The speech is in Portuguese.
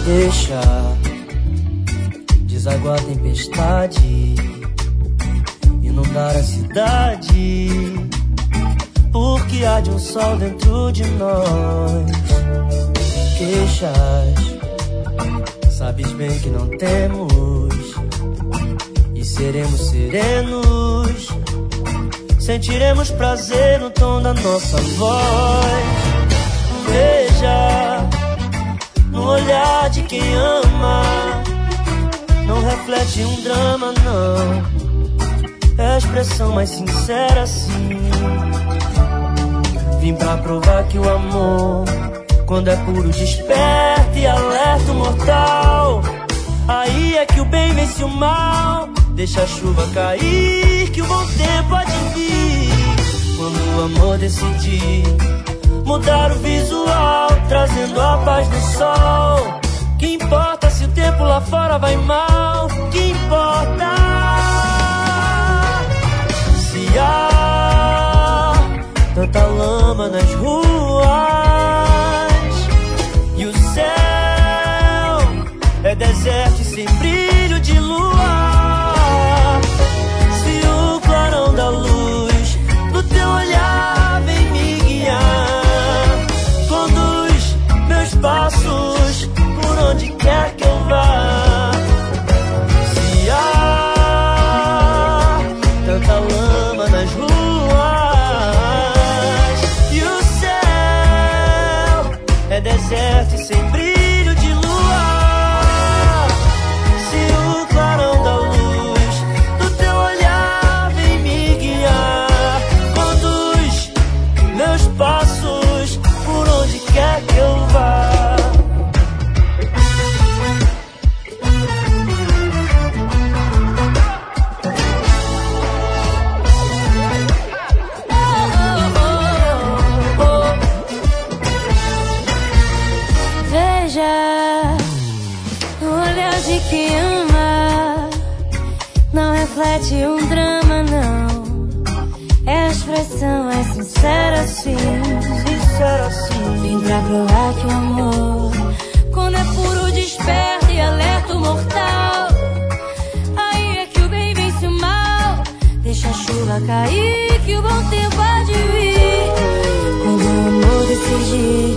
Deixa desaguar a tempestade, inundar a cidade, porque há de um sol dentro de nós. Queixas, sabes bem que não temos, e seremos serenos, sentiremos prazer no tom da nossa voz. Veja, no olhar de quem ama, não reflete um drama, não. É a expressão mais sincera, sim. Vim pra provar que o amor, quando é puro, desperta e alerta o mortal. Aí é que o bem vence o mal. Deixa a chuva cair, que o bom tempo há de vir. Quando o amor decidir mudar o visual, trazendo a paz do sol. Que importa se o tempo lá fora vai mal? Que importa se há tanta lama nas ruas e o céu é deserto e sem brilho de lua? Se o clarão da luz do teu olhar vem me guiar, conduz meus passos por onde quer que eu vá. Se há tanta lama nas ruas e o céu é deserto e sem brilho de lua, se o clarão da luz do teu olhar vem me guiar, conduz meus passos por onde quer que eu vá. No olhar de quem ama, não reflete um drama, não. É a expressão mais sincera, assim. Sincera, sim. Vim pra provar que o amor, quando é puro, desperta e alerta o mortal. Aí é que o bem vence o mal. Deixa a chuva cair, que o bom tempo há de vir. Quando o amor decidir